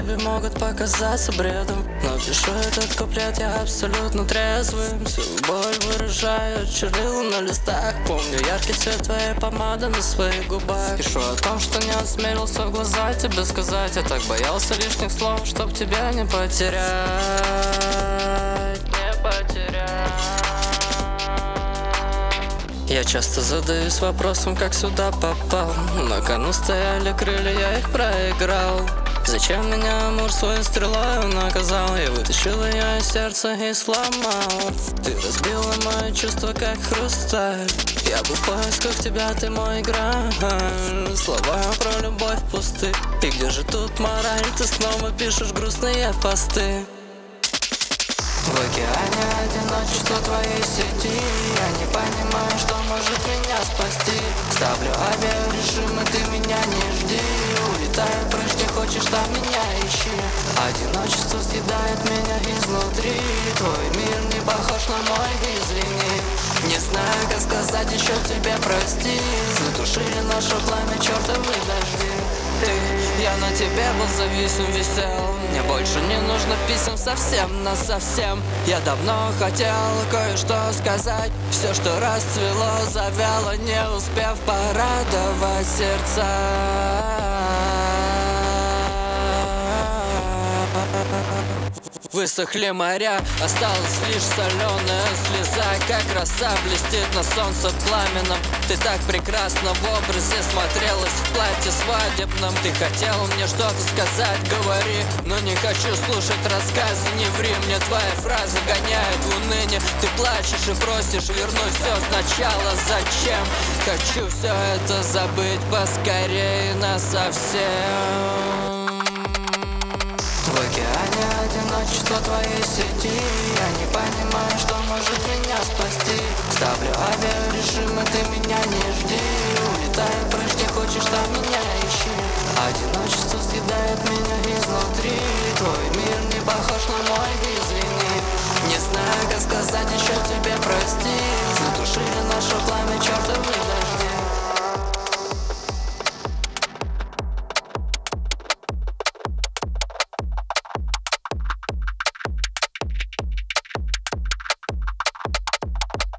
тебе могут показаться бредом, но пишу этот куплет я абсолютно трезвым. Всю боль выражаю чернила на листах. Помню яркий цвет твоей помады на своих губах. Пишу о том, что не осмелился в глаза тебе сказать. Я так боялся лишних слов, чтоб тебя не потерять. Не потерять. Я часто задаюсь вопросом, как сюда попал. На кону стояли крылья, я их проиграл. Зачем меня амур своей стрелою наказал? Я вытащил ее из сердца и сломал. Ты разбила мои чувства, как хрусталь. Я был в поисках тебя, ты мой граль. Слова про любовь пусты. И где же тут мораль? Ты снова пишешь грустные посты. В океане одиночества твоей сети я не понимаю, что может меня спасти. Ставлю авиарежим, и ты меня не жди. Улетаю прочь, где хочешь, там меня ищи. Одиночество съедает меня изнутри. Твой мир не похож на мой, извини. Не знаю, как сказать еще тебе прости. Затушили наше пламя чертовы дожди. Я на тебе был зависим, висел. Мне больше не нужно писем совсем, насовсем. Я давно хотел кое-что сказать. Все, что расцвело, завяло, не успев порадовать сердца. Высохли моря, осталась лишь соленая слеза. Как роса блестит на солнце пламенном. Ты так прекрасно в образе смотрелась в платье свадебном. Ты хотела мне что-то сказать, говори, но не хочу слушать рассказы, не ври. Мне твоя фраза гоняет в уныние. Ты плачешь и просишь вернуть все сначала. Зачем? Хочу все это забыть поскорее насовсем. В океане одиночества твоей сети я не понимаю, что может меня спасти. Ставлю авиарежим, и ты меня не жди. Улетаю прочь,